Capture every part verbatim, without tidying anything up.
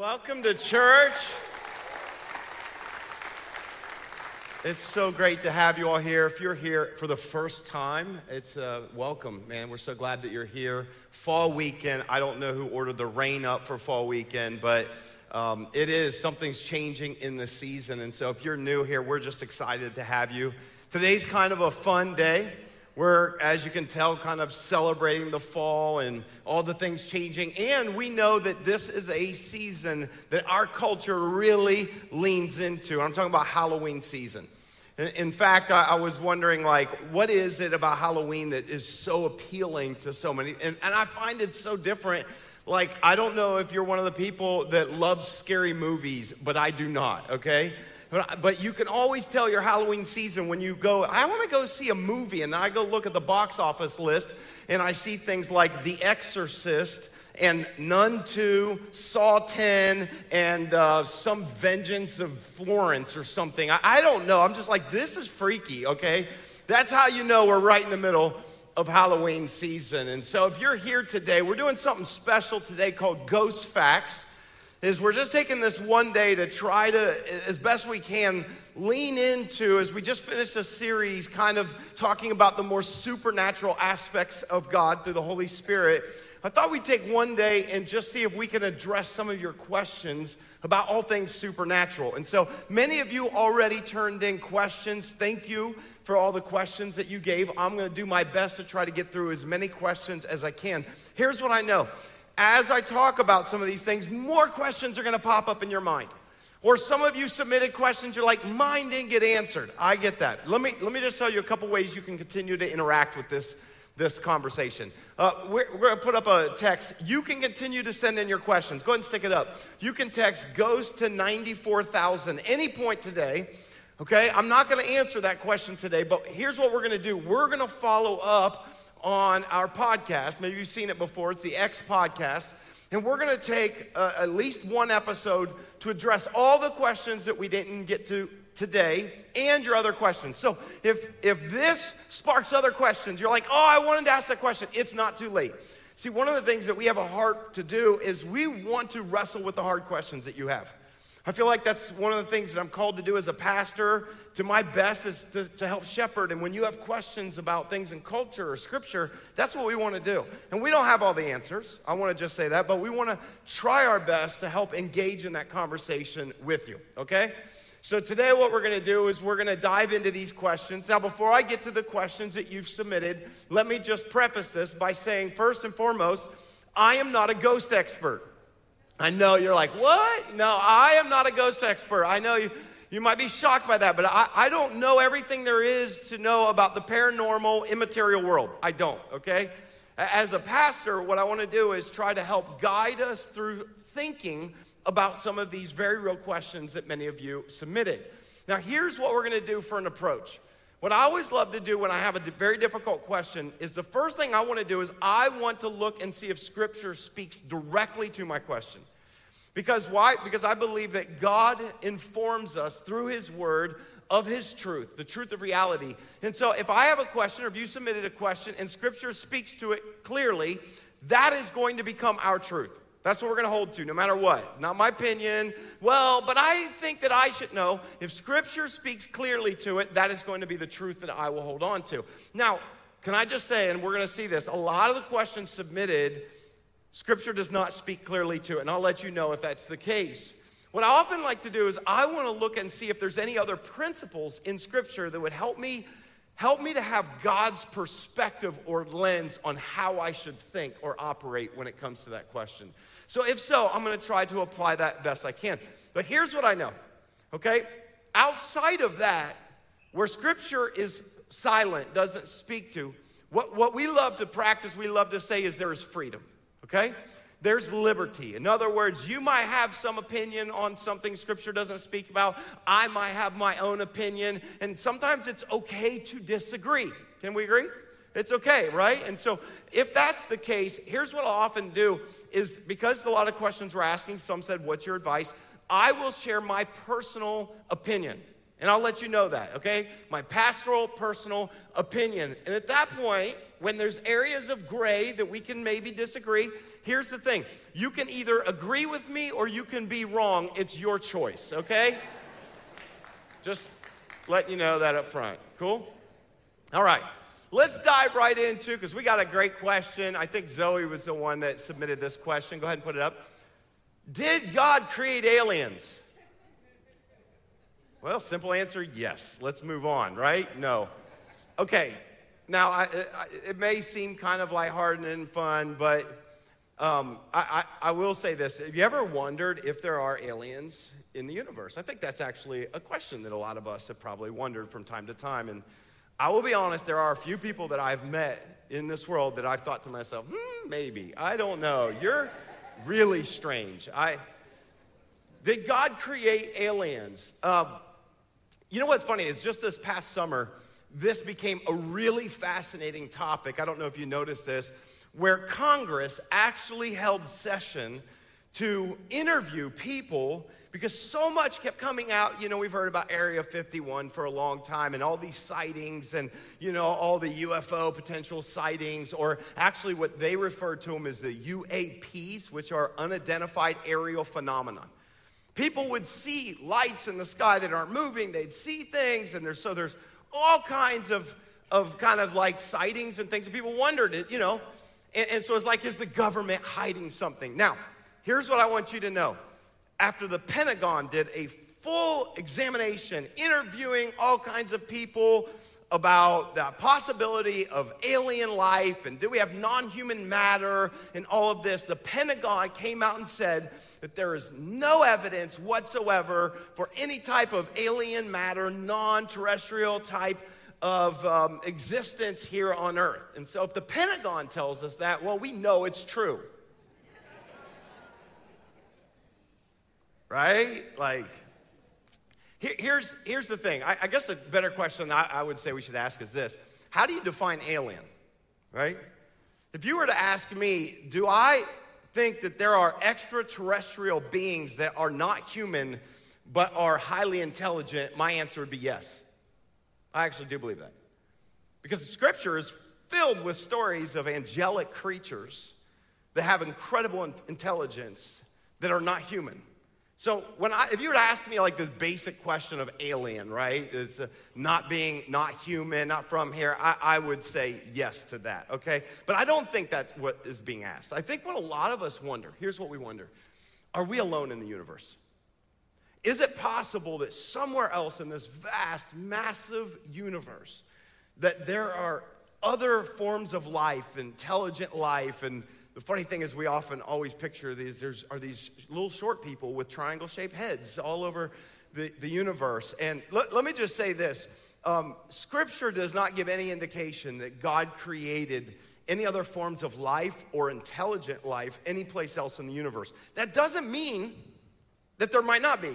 Welcome to church. It's so great to have you all here. If you're here for the first time, it's uh, welcome, man. We're so glad that you're here. Fall weekend, I don't know who ordered the rain up for fall weekend, but um, it is, something's changing in the season. And so if you're new here, we're just excited to have you. Today's kind of a fun day. We're, as you can tell, kind of celebrating the fall and all the things changing. And we know that this is a season that our culture really leans into. I'm talking about Halloween season. In fact, I was wondering, like, what is it about Halloween that is so appealing to so many? And, and I find it so different. Like, I don't know if you're one of the people that loves scary movies, but I do not, okay? But, but you can always tell your Halloween season when you go, I want to go see a movie, and I go look at the box office list, and I see things like The Exorcist, and Nun two, Saw ten, and uh, some Vengeance of Florence or something. I, I don't know. I'm just like, this is freaky, okay? That's how you know we're right in the middle of Halloween season. And so if you're here today, we're doing something special today called Ghost Facts. Is we're just taking this one day to try to, as best we can, lean into, as we just finished a series kind of talking about the more supernatural aspects of God through the Holy Spirit. I thought we'd take one day and just see if we can address some of your questions about all things supernatural. And so many of you already turned in questions. Thank you for all the questions that you gave. I'm going to do my best to try to get through as many questions as I can. Here's what I know. As I talk about some of these things, more questions are going to pop up in your mind. Or some of you submitted questions, you're like, mine didn't get answered. I get that. Let me let me just tell you a couple ways you can continue to interact with this, this conversation. Uh, we're, we're going to put up a text. You can continue to send in your questions. Go ahead and stick it up. You can text GHOST to ninety-four thousand any point today. Okay, I'm not going to answer that question today, but here's what we're going to do. We're going to follow up on our podcast. Maybe you've seen it before. It's the X podcast. And we're going to take uh, at least one episode to address all the questions that we didn't get to today and your other questions. So if if this sparks other questions, you're like, oh, I wanted to ask that question. It's not too late. See, one of the things that we have a heart to do is we want to wrestle with the hard questions that you have. I feel like that's one of the things that I'm called to do as a pastor. To my best is to, to help shepherd. And when you have questions about things in culture or scripture, that's what we want to do. And we don't have all the answers. I want to just say that. But we want to try our best to help engage in that conversation with you, okay? So today what we're going to do is we're going to dive into these questions. Now, before I get to the questions that you've submitted, let me just preface this by saying, first and foremost, I am not a ghost expert. I know you're like, what? No, I am not a ghost expert. I know you, you might be shocked by that, but I, I don't know everything there is to know about the paranormal, immaterial world. I don't, okay? As a pastor, what I want to do is try to help guide us through thinking about some of these very real questions that many of you submitted. Now, here's what we're going to do for an approach. What I always love to do when I have a very difficult question is the first thing I want to do is I want to look and see if Scripture speaks directly to my question. Because why? Because I believe that God informs us through His Word of His truth, the truth of reality. And so if I have a question or if you submitted a question and Scripture speaks to it clearly, that is going to become our truth. That's what we're going to hold to no matter what. Not my opinion. Well, but I think that I should know. If Scripture speaks clearly to it, that is going to be the truth that I will hold on to. Now, can I just say, and we're going to see this, a lot of the questions submitted, Scripture does not speak clearly to it, and I'll let you know if that's the case. What I often like to do is I want to look and see if there's any other principles in Scripture that would help me Help me to have God's perspective or lens on how I should think or operate when it comes to that question. So if so, I'm going to try to apply that best I can. But here's what I know, okay? Outside of that, where Scripture is silent, doesn't speak to, what, what we love to practice, we love to say is there is freedom, okay? There's liberty. In other words, you might have some opinion on something Scripture doesn't speak about. I might have my own opinion. And sometimes it's okay to disagree. Can we agree? It's okay, right? And so if that's the case, here's what I'll often do is because a lot of questions we're asking, some said, what's your advice? I will share my personal opinion. And I'll let you know that, okay? My pastoral, personal opinion. And at that point, when there's areas of gray that we can maybe disagree, here's the thing. You can either agree with me or you can be wrong. It's your choice, okay? Just letting you know that up front. Cool? All right. Let's dive right into, because we got a great question. I think Zoe was the one that submitted this question. Go ahead and put it up. Did God create aliens? Well, simple answer, yes. Let's move on, right? No. Okay. Now, I, I, it may seem kind of lighthearted and fun, but um, I, I, I will say this. Have you ever wondered if there are aliens in the universe? I think that's actually a question that a lot of us have probably wondered from time to time. And I will be honest, there are a few people that I've met in this world that I've thought to myself, hmm, maybe. I don't know. You're really strange. I Did God create aliens? Um, you know what's funny is just this past summer, this became a really fascinating topic. I don't know if you noticed this, where Congress actually held session to interview people because so much kept coming out. You know, we've heard about Area fifty-one for a long time and all these sightings and, you know, all the U F O potential sightings, or actually what they refer to them as the U A Ps, which are unidentified aerial phenomena. People would see lights in the sky that aren't moving. They'd see things, and there's so there's all kinds of, of kind of like sightings and things, and people wondered, it, you know, and, and so it's like, is the government hiding something? Now, here's what I want you to know. After the Pentagon did a full examination, interviewing all kinds of people about the possibility of alien life and do we have non-human matter and all of this, the Pentagon came out and said that there is no evidence whatsoever for any type of alien matter, non-terrestrial type of um, existence here on Earth. And so if the Pentagon tells us that, well, we know it's true. Right? Like, here, here's, here's the thing. I, I guess a better question I, I would say we should ask is this. How do you define alien? Right? If you were to ask me, do I think that there are extraterrestrial beings that are not human but are highly intelligent, my answer would be yes. I actually do believe that. Because the scripture is filled with stories of angelic creatures that have incredible intelligence that are not human. So when I, if you were to ask me like the basic question of alien, right? It's uh, not being, not human, not from here, I, I would say yes to that, okay? But I don't think that's what is being asked. I think what a lot of us wonder, here's what we wonder. Are we alone in the universe? Is it possible that somewhere else in this vast, massive universe that there are other forms of life, intelligent life, and the funny thing is we often always picture these, there's are these little short people with triangle-shaped heads all over the, the universe. And let, let me just say this. Um, scripture does not give any indication that God created any other forms of life or intelligent life anyplace else in the universe. That doesn't mean that there might not be.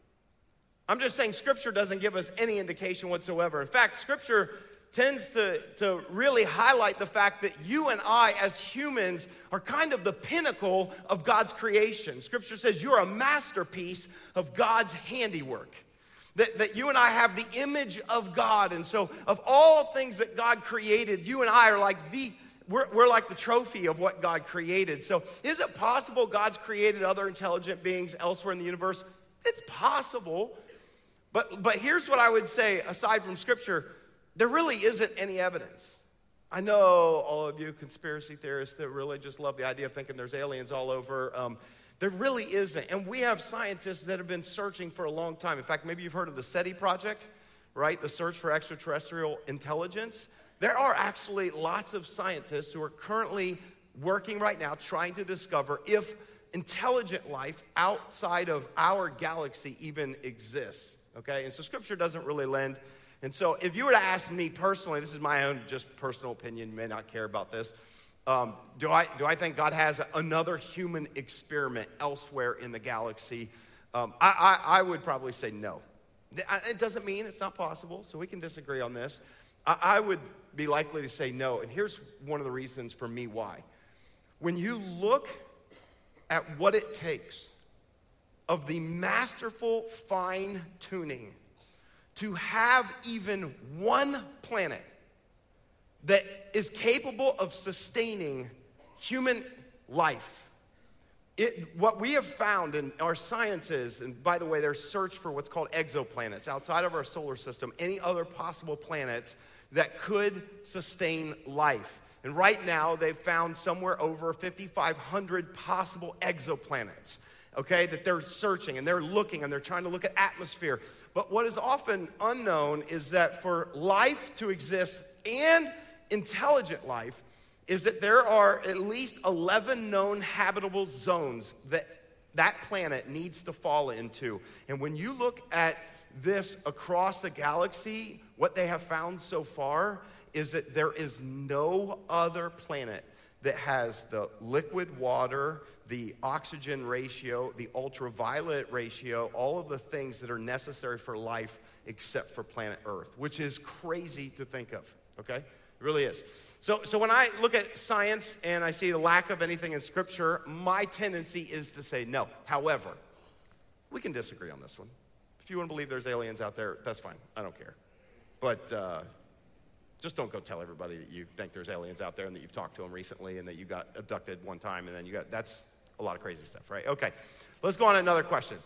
I'm just saying scripture doesn't give us any indication whatsoever. In fact, scripture tends to, to really highlight the fact that you and I as humans are kind of the pinnacle of God's creation. Scripture says you're a masterpiece of God's handiwork. That, that you and I have the image of God. And so of all things that God created, you and I are like the, we're, we're like the trophy of what God created. So is it possible God's created other intelligent beings elsewhere in the universe? It's possible. But, but here's what I would say, aside from scripture, there really isn't any evidence. I know all of you conspiracy theorists that really just love the idea of thinking there's aliens all over. Um, there really isn't. And we have scientists that have been searching for a long time. In fact, maybe you've heard of the SETI project, right? The search for extraterrestrial intelligence. There are actually lots of scientists who are currently working right now trying to discover if intelligent life outside of our galaxy even exists, okay? And so scripture doesn't really lend. And so if you were to ask me personally, this is my own just personal opinion, you may not care about this. Um, do I do I think God has another human experiment elsewhere in the galaxy? Um, I, I, I would probably say no. It doesn't mean it's not possible, so we can disagree on this. I, I would be likely to say no, and here's one of the reasons for me why. When you look at what it takes of the masterful fine-tuning to have even one planet that is capable of sustaining human life. It, what we have found in our sciences, and by the way, there's search for what's called exoplanets outside of our solar system, any other possible planets that could sustain life. And right now, they've found somewhere over fifty-five hundred possible exoplanets, okay, that they're searching and they're looking and they're trying to look at atmosphere. But what is often unknown is that for life to exist and intelligent life is that there are at least eleven known habitable zones that that planet needs to fall into. And when you look at this across the galaxy, what they have found so far is that there is no other planet that has the liquid water, the oxygen ratio, the ultraviolet ratio, all of the things that are necessary for life except for planet Earth, which is crazy to think of, okay? It really is. So, so when I look at science and I see the lack of anything in Scripture, my tendency is to say no. However, we can disagree on this one. If you want to believe there's aliens out there, that's fine. I don't care. But uh, just don't go tell everybody that you think there's aliens out there and that you've talked to them recently and that you got abducted one time and then you got, that's a lot of crazy stuff, right? Okay, let's go on to another question.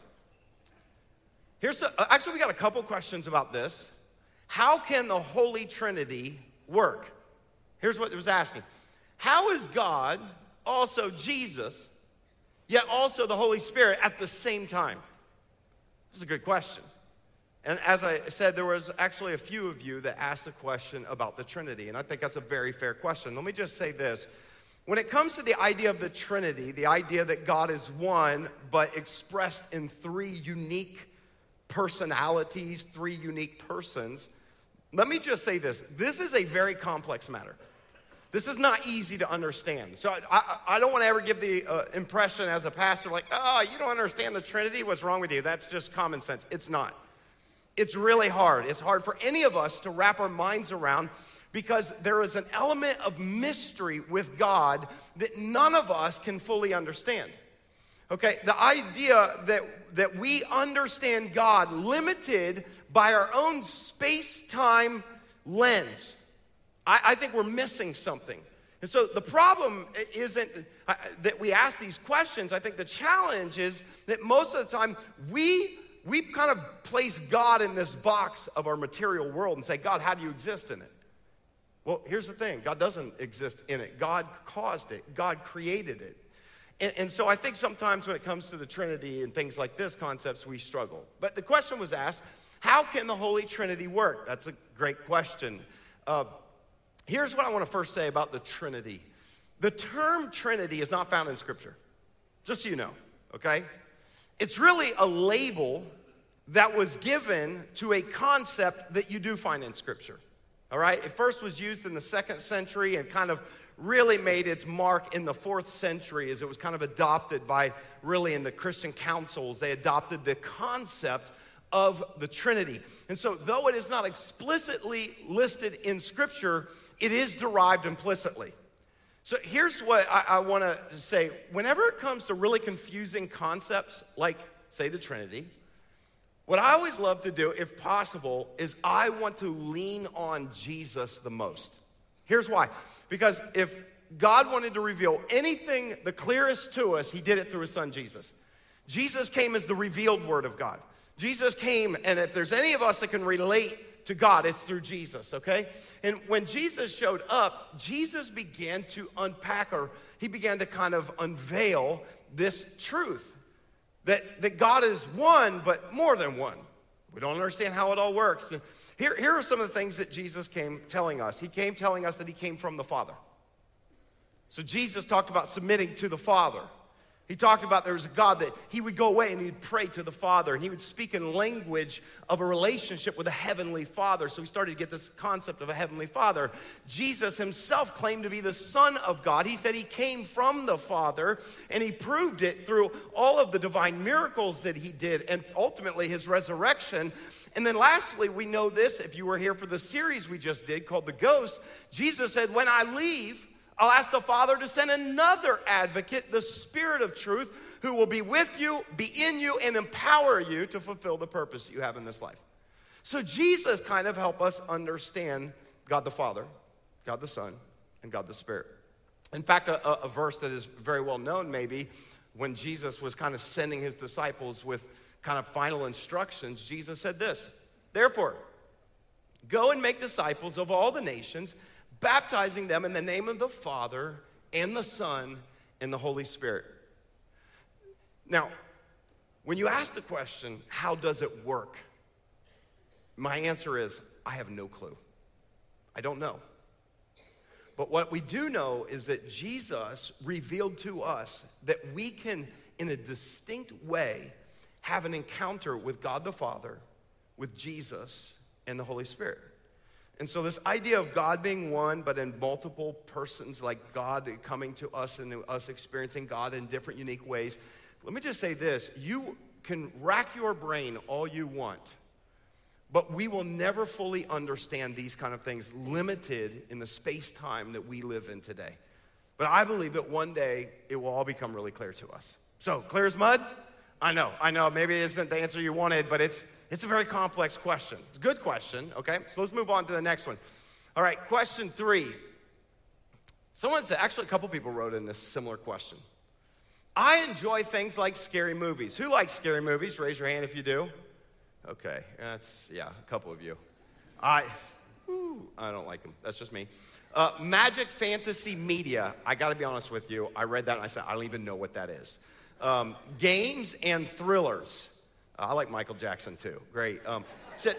Here's the, uh, actually, we got a couple questions about this. How can the Holy Trinity work? Here's what it was asking. How is God also Jesus, yet also the Holy Spirit at the same time? This is a good question. And as I said, there was actually a few of you that asked a question about the Trinity, and I think that's a very fair question. Let me just say this. When it comes to the idea of the Trinity, the idea that God is one, but expressed in three unique personalities, three unique persons, let me just say this. This is a very complex matter. This is not easy to understand. So I, I, I don't want to ever give the uh, impression as a pastor like, oh, you don't understand the Trinity? What's wrong with you? That's just common sense. It's not. It's really hard. It's hard for any of us to wrap our minds around because there is an element of mystery with God that none of us can fully understand. Okay, the idea that, that we understand God limited by our own space-time lens, I, I think we're missing something. And so the problem isn't uh, that we ask these questions. I think the challenge is that most of the time we we kind of place God in this box of our material world and say, God, how do you exist in it? Well, here's the thing. God doesn't exist in it. God caused it. God created it. And, and so I think sometimes when it comes to the Trinity and things like this, concepts, we struggle. But the question was asked, how can the Holy Trinity work? That's a great question. Uh, here's what I want to first say about the Trinity. The term Trinity is not found in Scripture, just so you know, okay? It's really a label that was given to a concept that you do find in Scripture, all right? It first was used in the second century and kind of really made its mark in the fourth century as it was kind of adopted by really in the Christian councils. They adopted the concept of the Trinity. And so though it is not explicitly listed in Scripture, it is derived implicitly. So here's what I, I want to say. Whenever it comes to really confusing concepts, like, say, the Trinity, what I always love to do, if possible, is I want to lean on Jesus the most. Here's why. Because if God wanted to reveal anything the clearest to us, he did it through his son, Jesus. Jesus came as the revealed word of God. Jesus came, and if there's any of us that can relate to God, it's through Jesus, okay? And when Jesus showed up, Jesus began to unpack, or he began to kind of unveil this truth that, that God is one, but more than one. We don't understand how it all works. Here, here are some of the things that Jesus came telling us. He came telling us that he came from the Father. So Jesus talked about submitting to the Father. He talked about there was a God that he would go away and he'd pray to the Father, and he would speak in language of a relationship with a heavenly Father. So we started to get this concept of a heavenly Father. Jesus himself claimed to be the Son of God. He said he came from the Father, and he proved it through all of the divine miracles that he did and ultimately his resurrection. And then lastly, we know this, if you were here for the series we just did called The Ghost, Jesus said, when I leave, I'll ask the Father to send another advocate, the Spirit of truth, who will be with you, be in you, and empower you to fulfill the purpose you have in this life. So Jesus kind of helped us understand God the Father, God the Son, and God the Spirit. In fact, a, a verse that is very well known maybe, when Jesus was kind of sending his disciples with kind of final instructions, Jesus said this, "Therefore, go and make disciples of all the nations, baptizing them in the name of the Father and the Son and the Holy Spirit." Now, when you ask the question, how does it work? My answer is, I have no clue. I don't know. But what we do know is that Jesus revealed to us that we can, in a distinct way, have an encounter with God the Father, with Jesus, and the Holy Spirit. And so this idea of God being one, but in multiple persons, like God coming to us and us experiencing God in different unique ways. Let me just say this, you can rack your brain all you want, but we will never fully understand these kind of things limited in the space-time that we live in today. But I believe that one day it will all become really clear to us. So, clear as mud? I know, I know, maybe it isn't the answer you wanted, but it's it's a very complex question. It's a good question, okay? So let's move on to the next one. All right, question three. Someone said, actually a couple people wrote in this similar question. I enjoy things like scary movies. Who likes scary movies? Raise your hand if you do. Okay, that's, yeah, a couple of you. I, whew, I don't like them. That's just me. Uh, magic fantasy media. I got to be honest with you. I read that and I said, I don't even know what that is. Um, games and thrillers. Uh, I like Michael Jackson too. Great. Um, it said,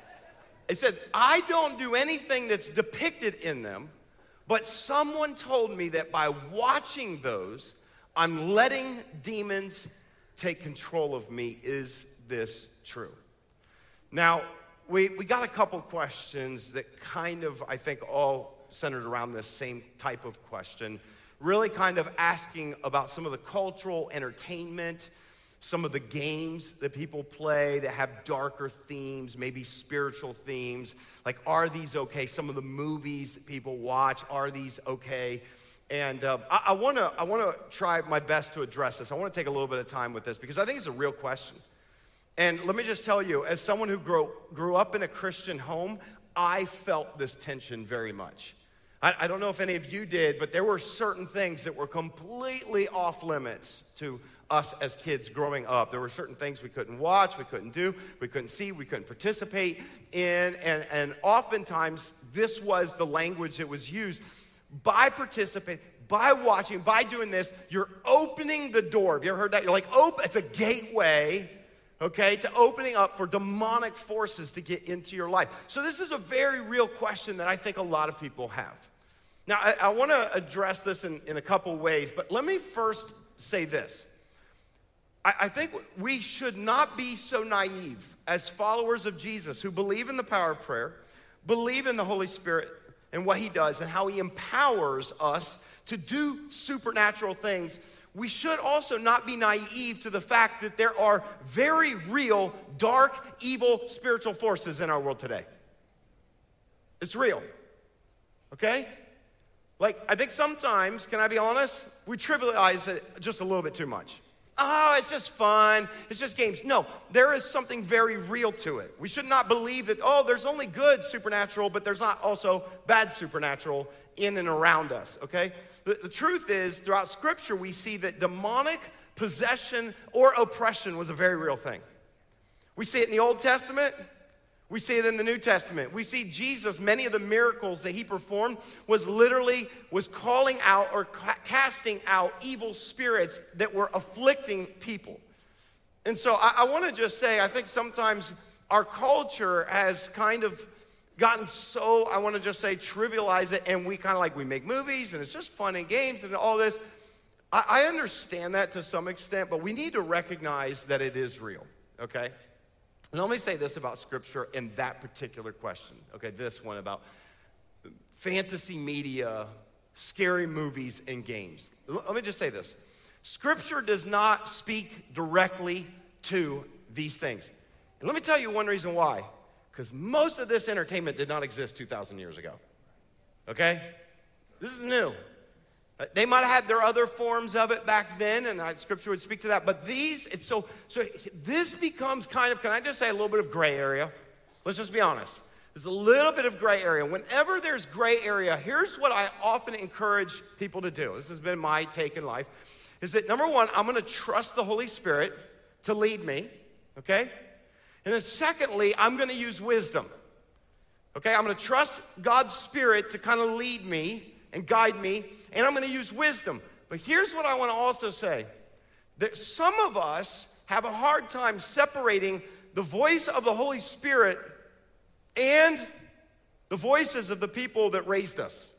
it said, I don't do anything that's depicted in them, but someone told me that by watching those, I'm letting demons take control of me. Is this true? Now, we, we got a couple questions that kind of, I think, all centered around this same type of question, really kind of asking about some of the cultural entertainment, some of the games that people play that have darker themes, maybe spiritual themes. Like, are these okay? Some of the movies that people watch, are these okay? And uh, I, I wanna I wanna try my best to address this. I wanna take a little bit of time with this because I think it's a real question. And let me just tell you, as someone who grew, grew up in a Christian home, I felt this tension very much. I, I don't know if any of you did, but there were certain things that were completely off limits to us as kids growing up. There were certain things we couldn't watch, we couldn't do, we couldn't see, we couldn't participate in, and, and oftentimes this was the language that was used. By participating, by watching, by doing this, you're opening the door. Have you ever heard that? You're like, oh, it's a gateway, okay, to opening up for demonic forces to get into your life. So this is a very real question that I think a lot of people have. Now, I, I want to address this in, in a couple ways, but let me first say this. I, I think we should not be so naive as followers of Jesus who believe in the power of prayer, believe in the Holy Spirit and what he does and how he empowers us to do supernatural things. We should also not be naive to the fact that there are very real, dark, evil, spiritual forces in our world today. It's real, okay? Like, I think sometimes, can I be honest, we trivialize it just a little bit too much. Oh, it's just fun, it's just games. No, there is something very real to it. We should not believe that, oh, there's only good supernatural, but there's not also bad supernatural in and around us, okay? The, the truth is, throughout Scripture, we see that demonic possession or oppression was a very real thing. We see it in the Old Testament. We see it in the New Testament. We see Jesus, many of the miracles that he performed was literally, was calling out or ca- casting out evil spirits that were afflicting people. And so I, I want to just say, I think sometimes our culture has kind of gotten so, I want to just say, trivialize it, and we kind of like, we make movies, and it's just fun and games and all this. I, I understand that to some extent, but we need to recognize that it is real, okay? And let me say this about Scripture in that particular question. Okay, this one about fantasy media, scary movies, and games. Let me just say this. Scripture does not speak directly to these things. And let me tell you one reason why. Because most of this entertainment did not exist two thousand years ago. Okay? This is new. They might have had their other forms of it back then, and Scripture would speak to that. But these, it's so, so this becomes kind of, can I just say, a little bit of gray area? Let's just be honest. There's a little bit of gray area. Whenever there's gray area, here's what I often encourage people to do. This has been my take in life, is that number one, I'm gonna trust the Holy Spirit to lead me, okay? And then secondly, I'm gonna use wisdom, okay? I'm gonna trust God's Spirit to kind of lead me and guide me, and I'm gonna use wisdom. But here's what I wanna also say, that some of us have a hard time separating the voice of the Holy Spirit and the voices of the people that raised us.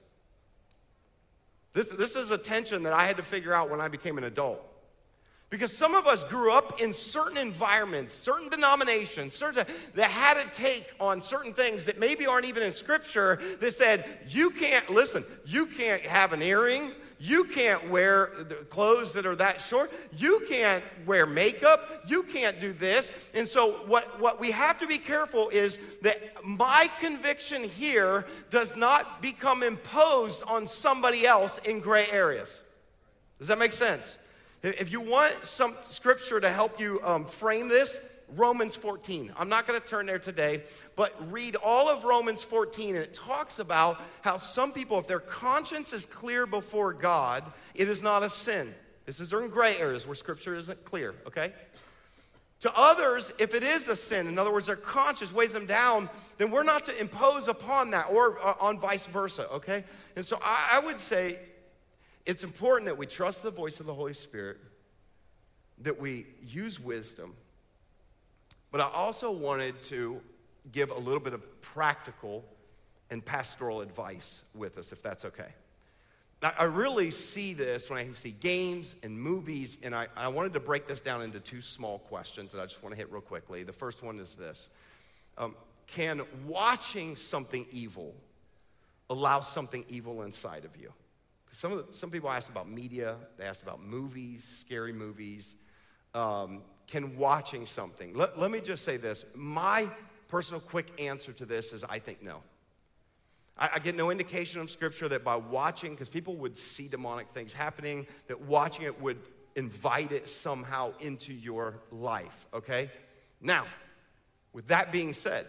This, this is a tension that I had to figure out when I became an adult. Because some of us grew up in certain environments, certain denominations, certain that had a take on certain things that maybe aren't even in Scripture that said, you can't, listen, you can't have an earring, you can't wear the clothes that are that short, you can't wear makeup, you can't do this. And so what, what we have to be careful is that my conviction here does not become imposed on somebody else in gray areas. Does that make sense? If you want some scripture to help you um, frame this, Romans fourteen. I'm not going to turn there today, but read all of Romans fourteen, and it talks about how some people, if their conscience is clear before God, it is not a sin. This is in gray areas where scripture isn't clear, okay? To others, if it is a sin, in other words, their conscience weighs them down, then we're not to impose upon that, or uh, on vice versa, okay? And so I, I would say, it's important that we trust the voice of the Holy Spirit, that we use wisdom, but I also wanted to give a little bit of practical and pastoral advice with us, if that's okay. Now, I really see this when I see games and movies, and I, I wanted to break this down into two small questions that I just want to hit real quickly. The first one is this. Um, can watching something evil allow something evil inside of you? Some of the, some people ask about media, they ask about movies, scary movies. Um, can watching something, let, let me just say this. My personal quick answer to this is I think no. I, I get no indication of scripture that by watching, because people would see demonic things happening, that watching it would invite it somehow into your life, okay? Now, with that being said,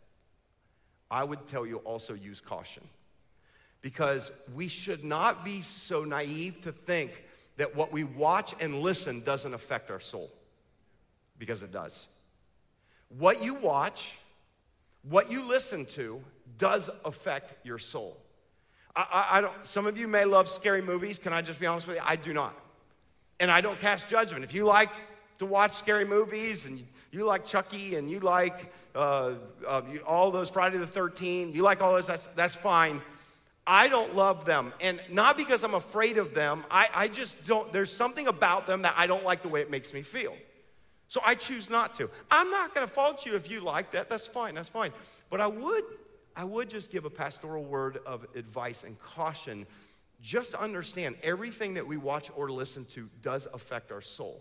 I would tell you also use caution. Because we should not be so naive to think that what we watch and listen doesn't affect our soul. Because it does. What you watch, what you listen to, does affect your soul. I, I, I don't. Some of you may love scary movies. Can I just be honest with you? I do not. And I don't cast judgment. If you like to watch scary movies, and you like Chucky, and you like uh, uh, you, all those Friday the thirteenth, you like all those, that's, that's fine. I don't love them, and not because I'm afraid of them. I, I just don't, there's something about them that I don't like the way it makes me feel. So I choose not to. I'm not gonna fault you if you like that, that's fine, that's fine. But I would, I would just give a pastoral word of advice and caution. Just understand, everything that we watch or listen to does affect our soul.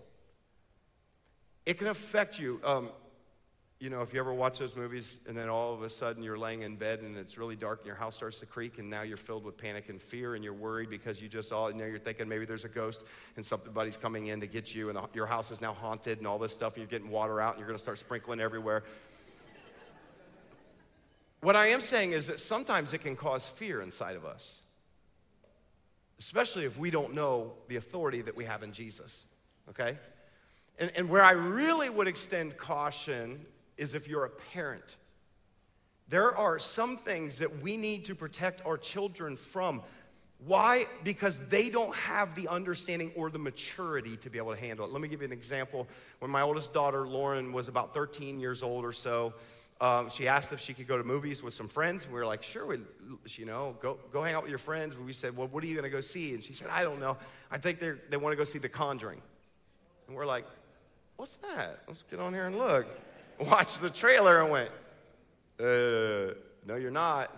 It can affect you. Um, You know, if you ever watch those movies and then all of a sudden you're laying in bed and it's really dark and your house starts to creak and now you're filled with panic and fear and you're worried because you just all, you know, you're thinking maybe there's a ghost and somebody's coming in to get you and your house is now haunted and all this stuff and you're getting water out and you're going to start sprinkling everywhere. What I am saying is that sometimes it can cause fear inside of us, especially if we don't know the authority that we have in Jesus, okay? And, and where I really would extend caution is if you're a parent. There are some things that we need to protect our children from. Why? Because they don't have the understanding or the maturity to be able to handle it. Let me give you an example. When my oldest daughter, Lauren, was about thirteen years old or so, um, she asked if she could go to movies with some friends. We were like, sure, we, you know, go, go hang out with your friends. We said, well, what are you going to go see? And she said, I don't know. I think they they want to go see The Conjuring. And we're like, what's that? Let's get on here and look. Watched the trailer and went, uh, no, you're not.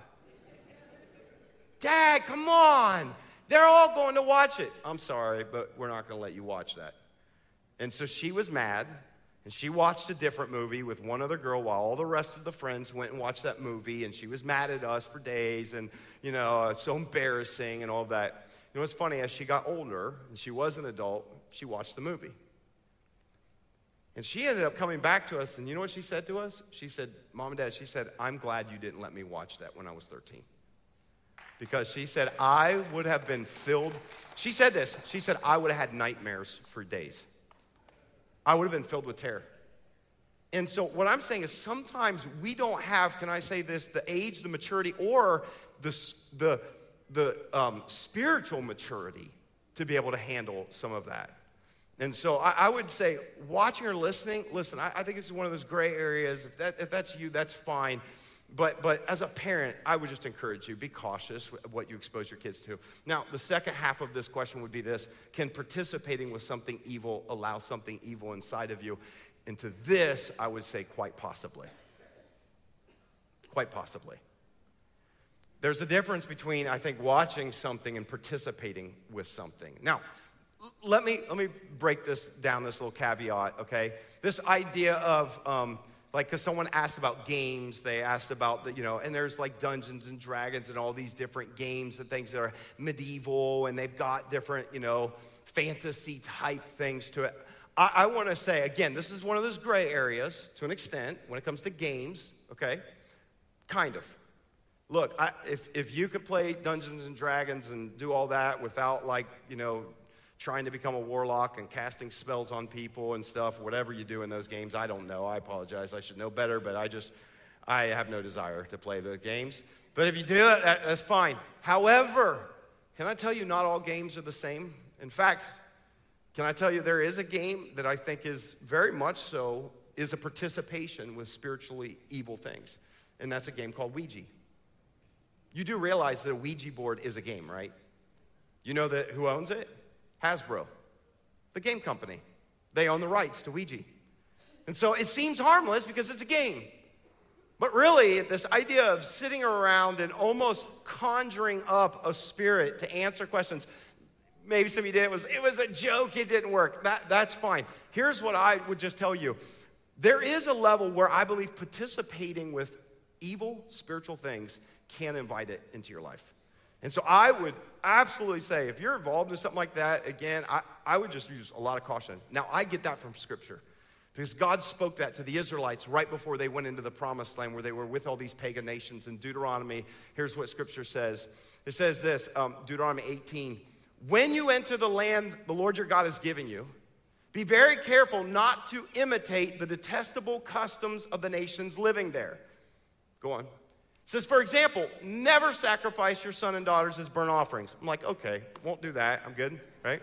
Dad, come on. They're all going to watch it. I'm sorry, but we're not going to let you watch that. And so she was mad, and she watched a different movie with one other girl while all the rest of the friends went and watched that movie, and she was mad at us for days, and, you know, it's so embarrassing and all of that. You know what's funny? As she got older, and she was an adult, she watched the movie. And she ended up coming back to us, and you know what she said to us? She said, Mom and Dad, she said, I'm glad you didn't let me watch that when I was thirteen. Because she said, I would have been filled. She said this. She said, I would have had nightmares for days. I would have been filled with terror. And so what I'm saying is sometimes we don't have, can I say this, the age, the maturity, or the, the, the um, spiritual maturity to be able to handle some of that. And so I, I would say watching or listening, listen, I, I think it's one of those gray areas. If, that, if that's you, that's fine. But but as a parent, I would just encourage you, be cautious with what you expose your kids to. Now, the second half of this question would be this: can participating with something evil allow something evil inside of you? And to this, I would say quite possibly. Quite possibly. There's a difference between, I think, watching something and participating with something. Now, let me let me break this down, this little caveat, okay? This idea of... Um, Like, because someone asked about games, they asked about, the, you know, and there's like Dungeons and Dragons and all these different games and things that are medieval, and they've got different, you know, fantasy type things to it. I, I want to say, again, this is one of those gray areas to an extent when it comes to games, okay? Kind of. Look, I, if, if you could play Dungeons and Dragons and do all that without, like, you know, trying to become a warlock and casting spells on people and stuff, whatever you do in those games, I don't know. I apologize. I should know better, but I just, I have no desire to play the games. But if you do it, that, that's fine. However, can I tell you not all games are the same? In fact, can I tell you there is a game that I think is very much so, is a participation with spiritually evil things. And that's a game called Ouija. You do realize that a Ouija board is a game, right? You know that who owns it? Hasbro, the game company. They own the rights to Ouija. And so it seems harmless because it's a game. But really, this idea of sitting around and almost conjuring up a spirit to answer questions, maybe some of you did, it was, it was a joke, it didn't work. That, that's fine. Here's what I would just tell you. There is a level where I believe participating with evil spiritual things can invite it into your life. And so I would absolutely say, if you're involved in something like that, again, I, I would just use a lot of caution. Now, I get that from Scripture, because God spoke that to the Israelites right before they went into the Promised Land, where they were with all these pagan nations. In Deuteronomy, here's what Scripture says. It says this, um, Deuteronomy eighteen, when you enter the land the Lord your God has given you, be very careful not to imitate the detestable customs of the nations living there. Go on. It says, for example, never sacrifice your son and daughters as burnt offerings. I'm like, okay, won't do that. I'm good, right?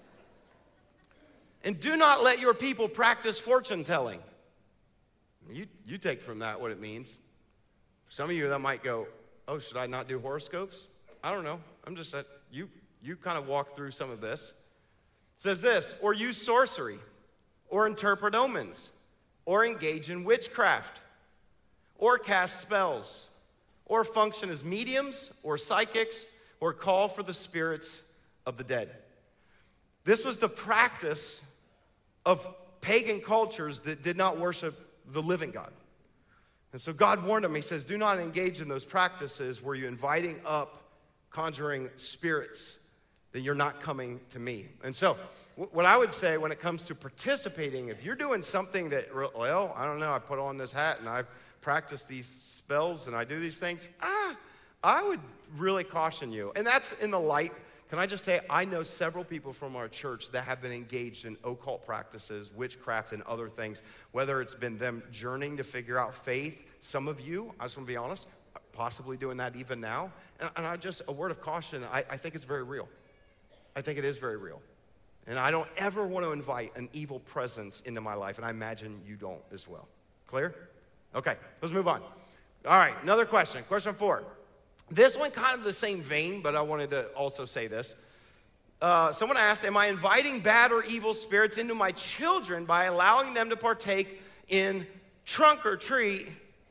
And do not let your people practice fortune telling. You, you take from that what it means. For some of you that might go, oh, should I not do horoscopes? I don't know. I'm just, uh, you, you kind of walk through some of this. It says this, or use sorcery, or interpret omens, or engage in witchcraft, or cast spells, or function as mediums, or psychics, or call for the spirits of the dead. This was the practice of pagan cultures that did not worship the living God. And so God warned them, he says, do not engage in those practices where you're inviting up, conjuring spirits, then you're not coming to me. And so what I would say when it comes to participating, if you're doing something that, well, I don't know, I put on this hat and I've practice these spells and I do these things, ah, I would really caution you. And that's in the light, can I just say, I know several people from our church that have been engaged in occult practices, witchcraft, and other things, whether it's been them journeying to figure out faith. Some of you, I just want to be honest, possibly doing that even now. And, and I just, a word of caution, I, I think it's very real. I think it is very real. And I don't ever want to invite an evil presence into my life, and I imagine you don't as well. Clear? Okay, let's move on. All right, another question. Question four. This one kind of the same vein, but I wanted to also say this. Uh, someone asked, am I inviting bad or evil spirits into my children by allowing them to partake in trunk or treat?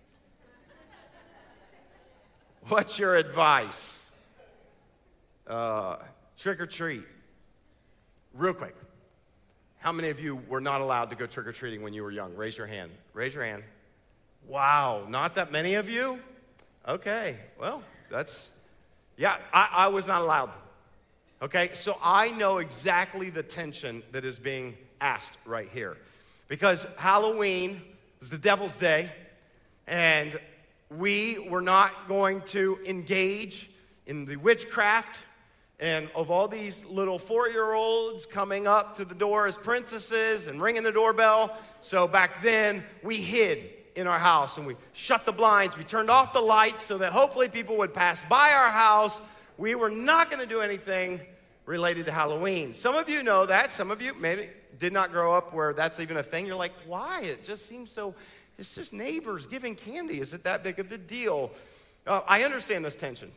What's your advice? Uh, trick or treat. Real quick. How many of you were not allowed to go trick-or-treating when you were young? Raise your hand. Raise your hand. Wow, not that many of you? Okay, well, that's, yeah, I, I was not allowed. Okay, so I know exactly the tension that is being asked right here. because Halloween was the devil's day, and we were not going to engage in the witchcraft and of all these little four-year-olds coming up to the door as princesses and ringing the doorbell. So back then, we hid in our house, and we shut the blinds. We turned off the lights so that hopefully people would pass by our house. We were not going to do anything related to Halloween. Some of you know that. Some of you maybe did not grow up where that's even a thing. You're like, why? It just seems so, it's just neighbors giving candy. Is it that big of a deal? Uh, I understand this tension.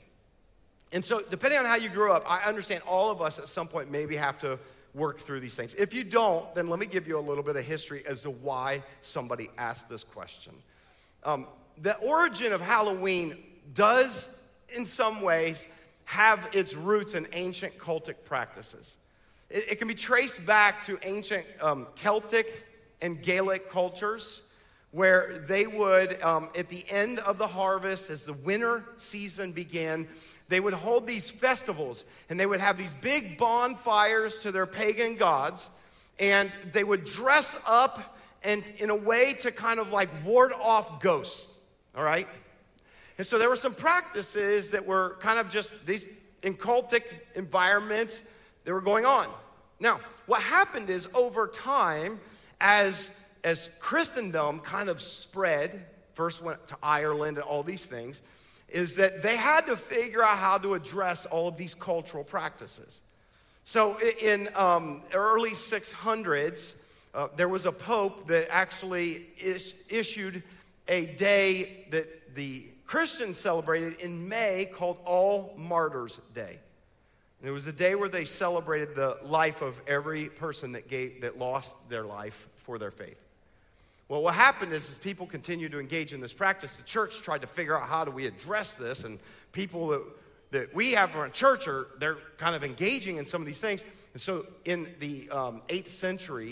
And so depending on how you grew up, I understand all of us at some point maybe have to work through these things. If you don't, then let me give you a little bit of history as to why somebody asked this question. Um, the origin of Halloween does, in some ways, have its roots in ancient cultic practices. It, it can be traced back to ancient um, Celtic and Gaelic cultures, where they would, um, at the end of the harvest, as the winter season began, they would hold these festivals, and they would have these big bonfires to their pagan gods, and they would dress up and in a way to kind of like ward off ghosts, all right? And so there were some practices that were kind of just these in cultic environments that were going on. Now, what happened is over time, as, as Christendom kind of spread, first went to Ireland and all these things, is that they had to figure out how to address all of these cultural practices. So in um, early six hundreds, uh, there was a pope that actually is, issued a day that the Christians celebrated in May called All Martyrs Day. And it was a day where they celebrated the life of every person that gave, that lost their life for their faith. Well, what happened is, as people continued to engage in this practice, the church tried to figure out how do we address this, and people that, that we have in our church are, they're kind of engaging in some of these things. And so in the um, eighth century,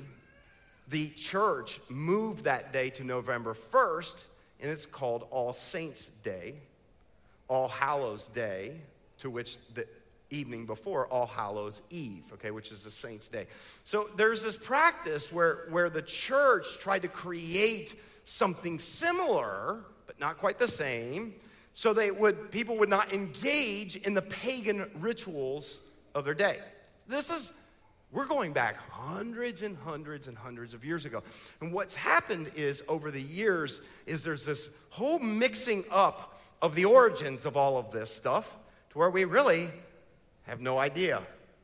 the church moved that day to November first, and it's called All Saints' Day, All Hallows' Day, to which the evening before, All Hallows' Eve, okay, which is the Saints' Day. So there's this practice where, where the church tried to create something similar, but not quite the same, so they would people would not engage in the pagan rituals of their day. This is, we're going back hundreds and hundreds and hundreds of years ago. And what's happened is, over the years, is there's this whole mixing up of the origins of all of this stuff to where we really have no idea.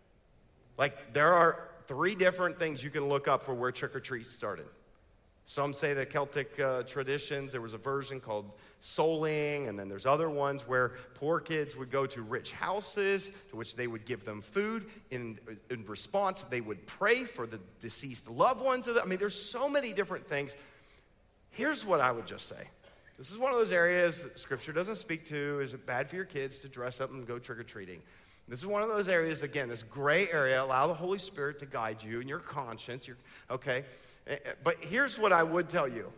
Like, there are three different things you can look up for where trick-or-treat started. Some say the Celtic uh, traditions, there was a version called souling, and then there's other ones where poor kids would go to rich houses, to which they would give them food. In, in response, they would pray for the deceased loved ones. Of the, I mean, there's so many different things. Here's what I would just say. This is one of those areas that Scripture doesn't speak to. Is it bad for your kids to dress up and go trick-or-treating? This is one of those areas, again, this gray area. Allow the Holy Spirit to guide you and your conscience. Your, okay? But here's what I would tell you.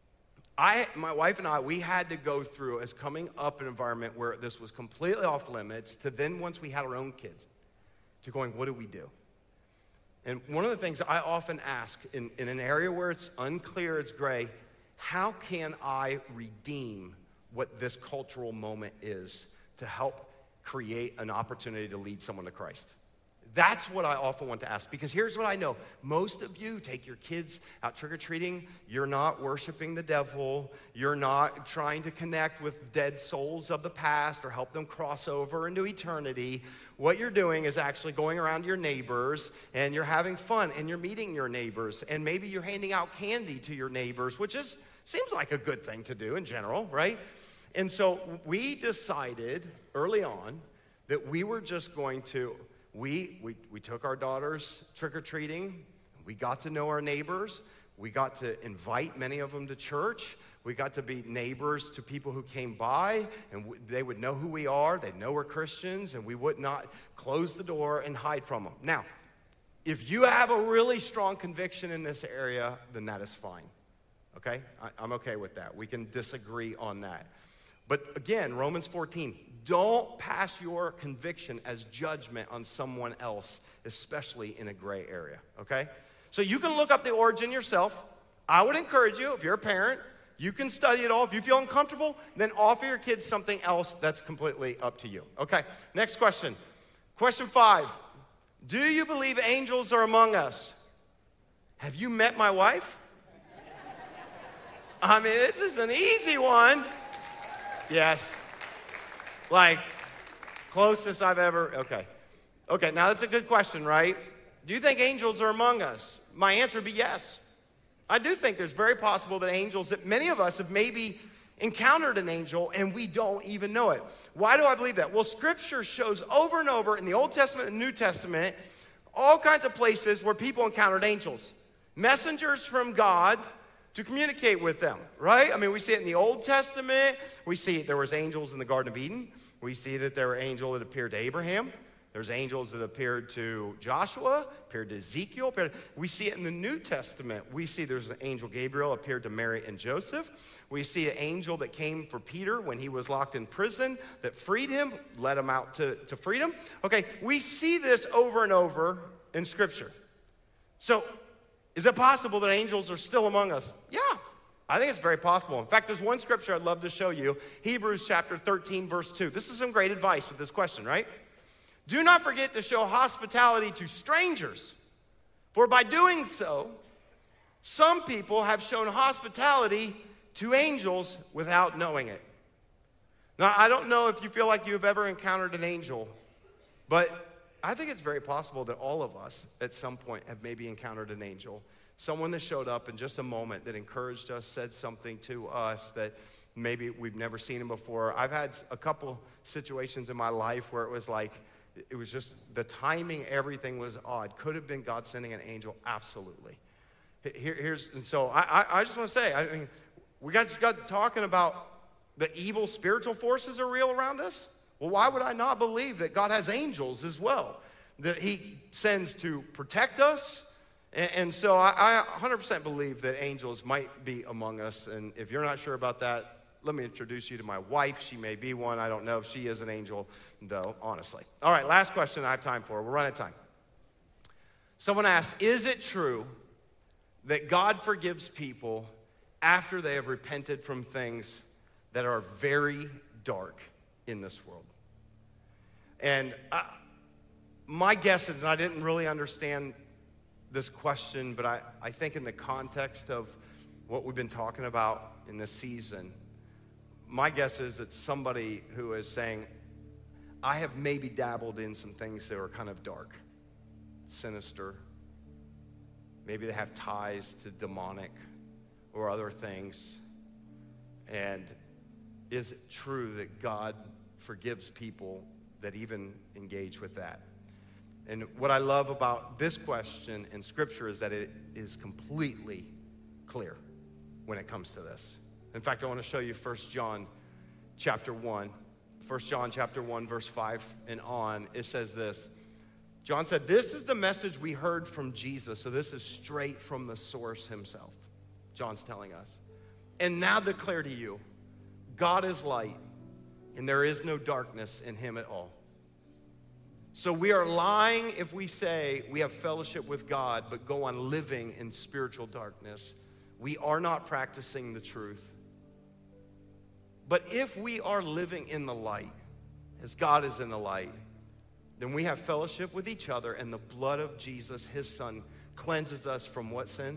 I, my wife and I, we had to go through, as coming up an environment where this was completely off limits, to then, once we had our own kids, to going, what do we do? And one of the things I often ask in, in an area where it's unclear, it's gray, how can I redeem what this cultural moment is to help create an opportunity to lead someone to Christ? That's what I often want to ask, because here's what I know. Most of you take your kids out trick-or-treating. You're not worshiping the devil. You're not trying to connect with dead souls of the past or help them cross over into eternity. What you're doing is actually going around your neighbors, and you're having fun, and you're meeting your neighbors, and maybe you're handing out candy to your neighbors, which is seems like a good thing to do in general, right? And so we decided early on that we were just going to, we, we, we took our daughters trick-or-treating. We got to know our neighbors. We got to invite many of them to church. We got to be neighbors to people who came by, and w- they would know who we are. They'd know we're Christians, and we would not close the door and hide from them. Now, if you have a really strong conviction in this area, then that is fine, okay? I, I'm okay with that. We can disagree on that. But again, Romans fourteen, don't pass your conviction as judgment on someone else, especially in a gray area, okay? So you can look up the origin yourself. I would encourage you, if you're a parent, you can study it all. If you feel uncomfortable, then offer your kids something else. That's completely up to you. Okay, next question. Question five. Do you believe angels are among us? Have you met my wife? I mean, this is an easy one. Yes. Like, closest I've ever, okay. Okay, now that's a good question, right? Do you think angels are among us? My answer would be yes. I do think there's very possible that angels, that many of us have maybe encountered an angel and we don't even know it. Why do I believe that? Well, Scripture shows over and over in the Old Testament and New Testament all kinds of places where people encountered angels. Messengers from God to communicate with them, right? I mean, we see it in the Old Testament. We see there was angels in the Garden of Eden. We see that there were angels that appeared to Abraham. There's angels that appeared to Joshua, appeared to Ezekiel. Appeared, we see it in the New Testament. We see there's an angel Gabriel appeared to Mary and Joseph. We see an angel that came for Peter when he was locked in prison that freed him, led him out to, to freedom. Okay, we see this over and over in Scripture. So, is it possible that angels are still among us? Yeah, I think it's very possible. In fact, there's one scripture I'd love to show you. Hebrews chapter thirteen, verse two. This is some great advice with this question, right? Do not forget to show hospitality to strangers, for by doing so, some people have shown hospitality to angels without knowing it. Now, I don't know if you feel like you've ever encountered an angel, but I think it's very possible that all of us at some point have maybe encountered an angel, someone that showed up in just a moment that encouraged us, said something to us that maybe we've never seen him before. I've had a couple situations in my life where it was like, it was just the timing, everything was odd. Could have been God sending an angel? Absolutely. Here, here's, and so I, I, I just want to say, I mean, we got, got talking about the evil spiritual forces are real around us. Well, why would I not believe that God has angels as well, that he sends to protect us? And, and so I, I one hundred percent believe that angels might be among us. And if you're not sure about that, let me introduce you to my wife. She may be one. I don't know if she is an angel, though, honestly. All right, last question I have time for. We're running out of time. Someone asked, is it true that God forgives people after they have repented from things that are very dark in this world? And I, my guess is, and I didn't really understand this question, but I, I think in the context of what we've been talking about in this season, my guess is that somebody who is saying, I have maybe dabbled in some things that are kind of dark, sinister. Maybe they have ties to demonic or other things. And is it true that God forgives people that even engage with that? And what I love about this question in Scripture is that it is completely clear when it comes to this. In fact, I want to show you First John chapter one. First John chapter one, verse five and on. It says this. John said, this is the message we heard from Jesus. So this is straight from the source himself. John's telling us. And now declare to you, God is light, and there is no darkness in him at all. So we are lying if we say we have fellowship with God, but go on living in spiritual darkness. We are not practicing the truth. But if we are living in the light, as God is in the light, then we have fellowship with each other, and the blood of Jesus, his son, cleanses us from what sin?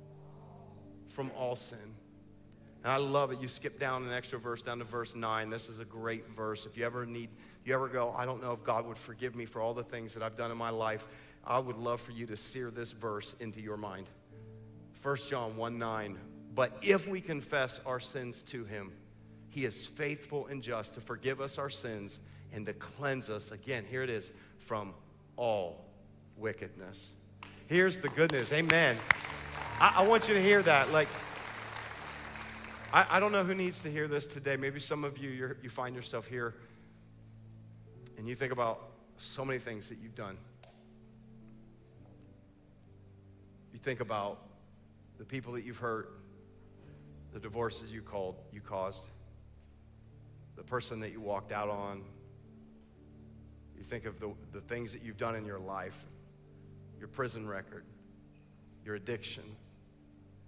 From all sin. And I love it. You skip down an extra verse, down to verse nine. This is a great verse. If you ever need, you ever go, I don't know if God would forgive me for all the things that I've done in my life, I would love for you to sear this verse into your mind. First John one nine, but if we confess our sins to him, he is faithful and just to forgive us our sins and to cleanse us, again, here it is, from all wickedness. Here's the good news. Amen. I, I want you to hear that. Like, I, I don't know who needs to hear this today. Maybe some of you, you're, you find yourself here and you think about so many things that you've done. You think about the people that you've hurt, the divorces you called, you caused, the person that you walked out on. You think of the, the things that you've done in your life, your prison record, your addiction.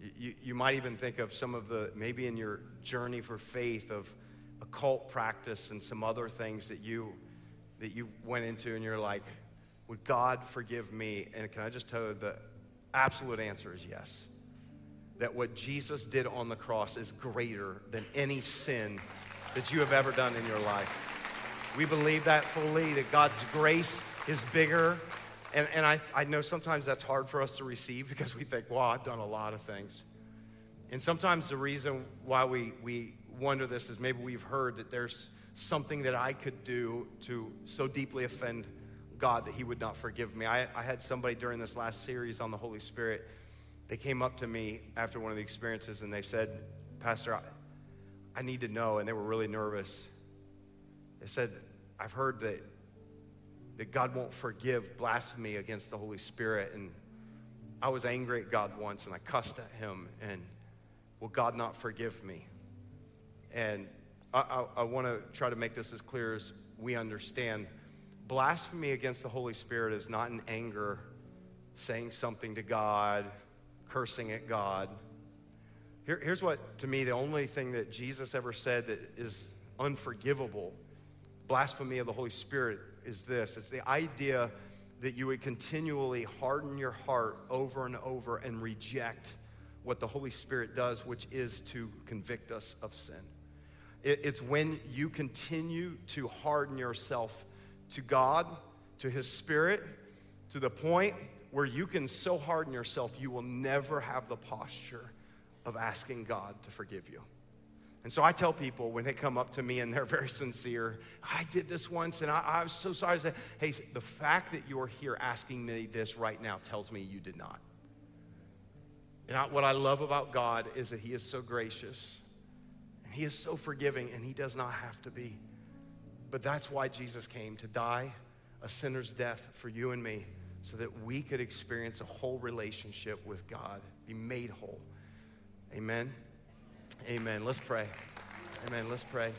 You, you might even think of some of the, maybe in your journey for faith, of occult practice and some other things that you that you went into, and you're like, would God forgive me? And can I just tell you the absolute answer is yes. That what Jesus did on the cross is greater than any sin that you have ever done in your life. We believe that fully, that God's grace is bigger. And, and I, I know sometimes that's hard for us to receive because we think, well, I've done a lot of things. And sometimes the reason why we, we wonder this is maybe we've heard that there's something that I could do to so deeply offend God that he would not forgive me. I, I had somebody during this last series on the Holy Spirit, they came up to me after one of the experiences and they said, Pastor, I, I need to know, and they were really nervous. They said, I've heard that, that God won't forgive blasphemy against the Holy Spirit, and I was angry at God once and I cussed at him, and will God not forgive me? And I, I, I want to try to make this as clear as we understand. Blasphemy against the Holy Spirit is not in anger, saying something to God, cursing at God. Here, here's what, to me, the only thing that Jesus ever said that is unforgivable, blasphemy of the Holy Spirit, is this. It's the idea that you would continually harden your heart over and over and reject what the Holy Spirit does, which is to convict us of sin. It's when you continue to harden yourself to God, to his Spirit, to the point where you can so harden yourself you will never have the posture of asking God to forgive you. And so I tell people when they come up to me and they're very sincere, I did this once and I, I'm so sorry. I say, hey, the fact that you're here asking me this right now tells me you did not. And I, what I love about God is that he is so gracious. He is so forgiving, and he does not have to be. But that's why Jesus came, to die a sinner's death for you and me, so that we could experience a whole relationship with God, be made whole. Amen? Amen. Let's pray. Amen. Let's pray.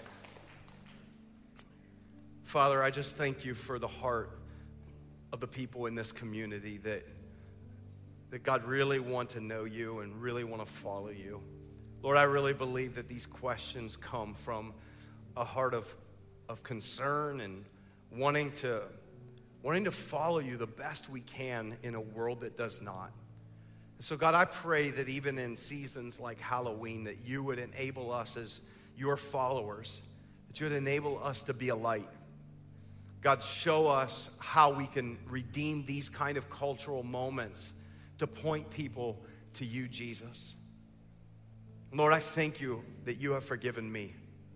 Father, I just thank you for the heart of the people in this community that, that God really want to know you and really want to follow you. Lord, I really believe that these questions come from a heart of, of concern and wanting to, wanting to follow you the best we can in a world that does not. And so, God, I pray that even in seasons like Halloween, that you would enable us as your followers, that you would enable us to be a light. God, show us how we can redeem these kind of cultural moments to point people to you, Jesus. Lord, I thank you that you have forgiven me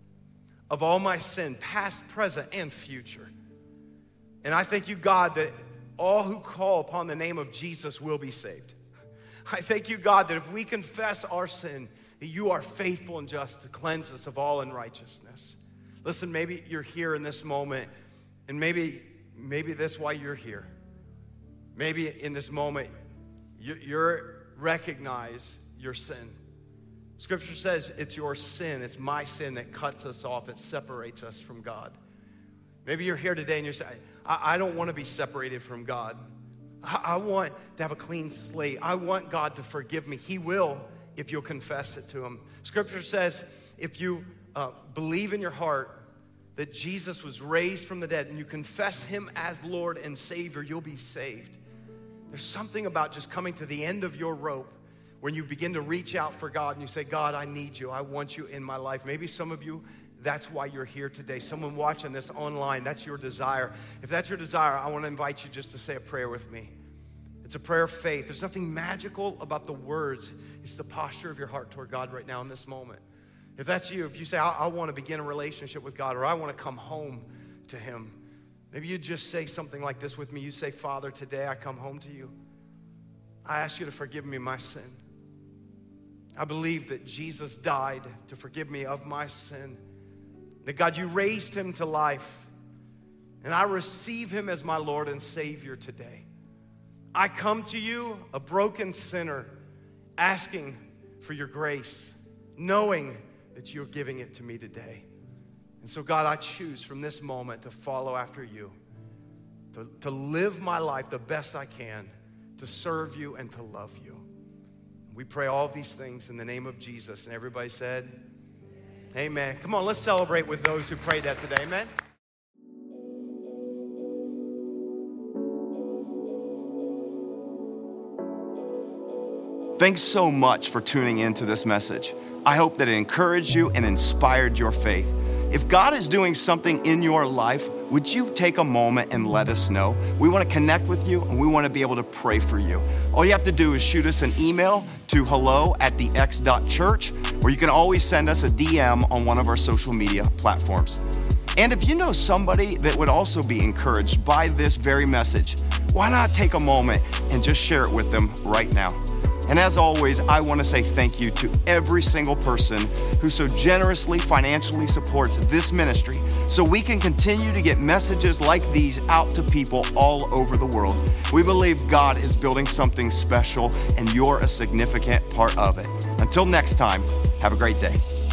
of all my sin, past, present, and future. And I thank you, God, that all who call upon the name of Jesus will be saved. I thank you, God, that if we confess our sin, that you are faithful and just to cleanse us of all unrighteousness. Listen, maybe you're here in this moment, and maybe, maybe that's why you're here. Maybe in this moment, you you're recognize your sin. Scripture says it's your sin, it's my sin that cuts us off, it separates us from God. Maybe you're here today and you're saying, I, I don't want to be separated from God. I, I want to have a clean slate. I want God to forgive me. He will if you'll confess it to him. Scripture says if you uh, believe in your heart that Jesus was raised from the dead and you confess him as Lord and Savior, you'll be saved. There's something about just coming to the end of your rope when you begin to reach out for God and you say, God, I need you. I want you in my life. Maybe some of you, that's why you're here today. Someone watching this online, that's your desire. If that's your desire, I want to invite you just to say a prayer with me. It's a prayer of faith. There's nothing magical about the words. It's the posture of your heart toward God right now in this moment. If that's you, if you say, I, I want to begin a relationship with God, or I want to come home to him, maybe you just say something like this with me. You say, Father, today I come home to you. I ask you to forgive me my sin. I believe that Jesus died to forgive me of my sin. That God, you raised him to life. And I receive him as my Lord and Savior today. I come to you, a broken sinner, asking for your grace, knowing that you're giving it to me today. And so, God, I choose from this moment to follow after you, to, to live my life the best I can, to serve you and to love you. We pray all these things in the name of Jesus. And everybody said, amen. Come on, let's celebrate with those who prayed that today, amen. Thanks so much for tuning into this message. I hope that it encouraged you and inspired your faith. If God is doing something in your life, would you take a moment and let us know? We want to connect with you and we want to be able to pray for you. All you have to do is shoot us an email to hello at the x dot church, or you can always send us a D M on one of our social media platforms. And if you know somebody that would also be encouraged by this very message, why not take a moment and just share it with them right now? And as always, I want to say thank you to every single person who so generously financially supports this ministry so we can continue to get messages like these out to people all over the world. We believe God is building something special and you're a significant part of it. Until next time, have a great day.